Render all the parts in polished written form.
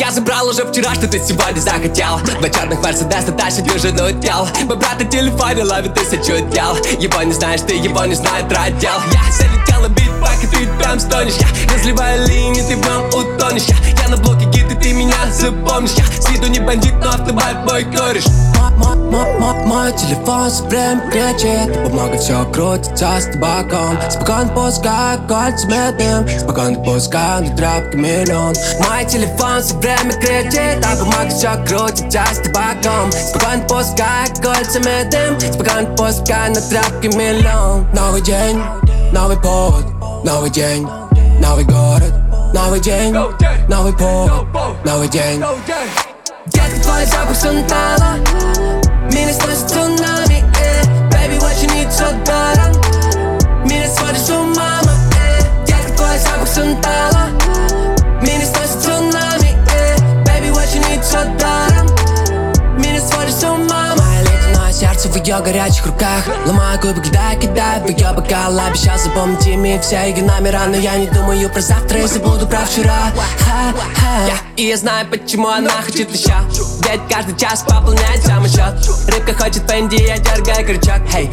Я забрал уже вчера, что ты сегодня захотел. Два черных Мерседес, Наташа дюжину дел. Мой брат на телефоне ловит тысячу дел. Его не знаешь ты, его не знает роддел. Я залетела битбэк, и ты прям стонешь. Я разливаю линии, ты в нем утонешь. Я на блоке гид, и ты меня запомнишь. Я с виду не бандит, но автобайк мой кореш. Мой телефон все время кричит, бумага все крутится с табаком. Спокойно пускай кольцами дым, спокойно пускай на тряпке миллион. Мой телефон все время кричит, а бумага все крутится с табаком. Спокойно пускай кольцами дым, спокойно пускай на тряпке миллион. Новый день, новый повод, новый день, новый город, новый день, новый повод, новый день. Детка, твой запах сантала, меня сносит цунами, Baby, what you need so даром. Меня сводит с ума, детка, твой запах сантала, меня сносит цунами, Baby, what you need so даром. Меня сводит с ума. Мое ледяное сердце в ее горячих руках. Ломаю кубик льда и кидаю в ее бокал. Обещал запомнить имя и все ее номера, но я не думаю про завтра и забуду про вчера. И я знаю, почему она хочет еще. Ведь каждый час пополняет самый счет. Рыбка хочет пенди, я дергаю крючок. Хей,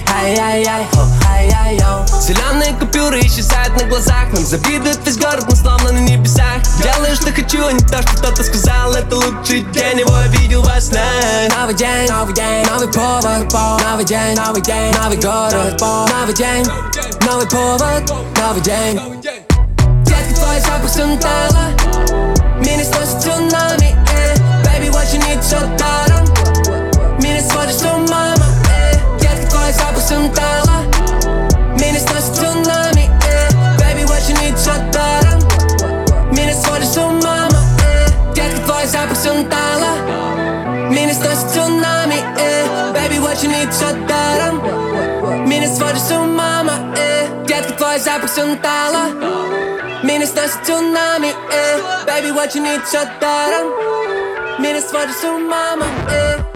зеленые купюры исчезают на глазах. Нам завидует весь город, но словно на небесах. Делаю, что хочу, а не то, что кто-то сказал. Это лучший день, его я видел во сне. Новый день, новый повод. Новый день, новый город. Новый день, новый повод. Новый день. Детка, твой запах сантала, меня сносит цунами, Baby, what you need so даром. Меня сводит с ума, детка, твой запах сантала, меня сносит цунами, Baby, what you need so даром. Меня сводит с ума, детка, твой запах сантала, меня сносит цунами, Baby, what you need so даром. Меня сводит с ума, детка, твой запах сантала, меня сносит цунами, Baby, what you need so даром. Меня сводит с ума,